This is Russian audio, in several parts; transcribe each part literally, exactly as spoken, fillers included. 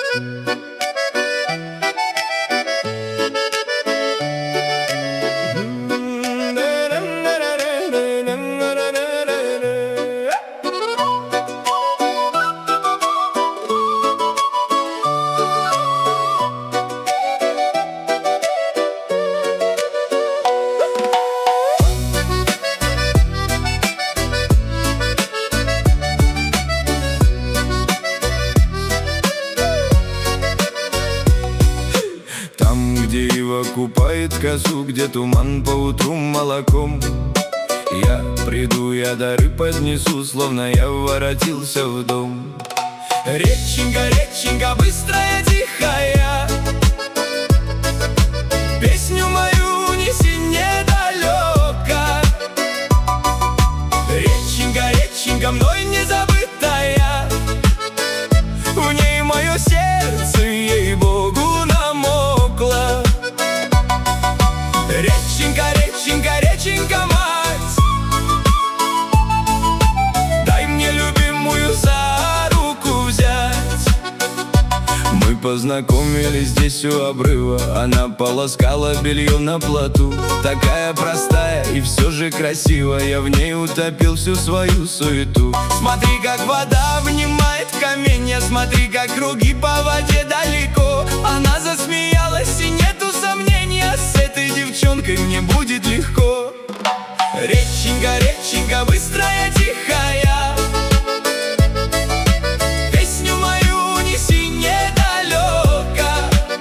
Где ива купает косу, где туман по утру молоком. Я приду, я дары поднесу, словно я воротился в дом. Реченька, реченька, быстрая, тихая, песню мою неси недалека. Реченька, реченька, мной не забытая, в ней мое сердце, ей-богу, намокло. Реченька, реченька, реченька, мать, дай мне любимую за руку взять. Мы познакомились здесь у обрыва, она полоскала белье на плоту. Такая простая и все же красивая, я в ней утопил всю свою суету. Смотри, как вода внимает каменья, смотри, как круги по воде далеко. Она засмеялась, и нету сомнения, с этой девчонкой мне будет легко. Реченька, реченька, быстрая, тихая, песню мою неси недалека.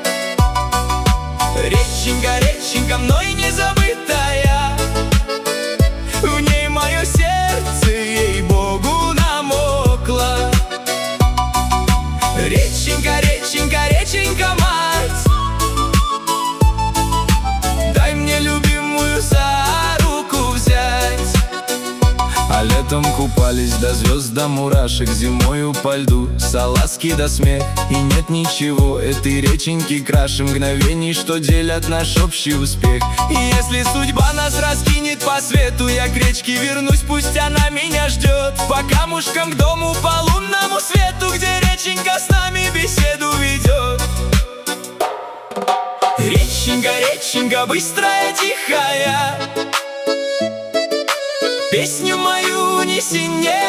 Реченька, реченька, мной не забытая, в ней мое сердце, ей-богу, намокло. Реченька, реченька, реченька, мать, дай мне любимую за руку взять. А летом купались до звезд, до мурашек, зимою по льду, салазки до смех. И нет ничего этой реченьки краше мгновений, что делят наш общий успех. И если судьба нас раскинет по свету, я к речке вернусь, пусть она меня ждет. По камушкам к дому, по лунному свету, где реченька с нами беседу ведет. Реченька, реченька, быстрая, тихая, песню мою неси не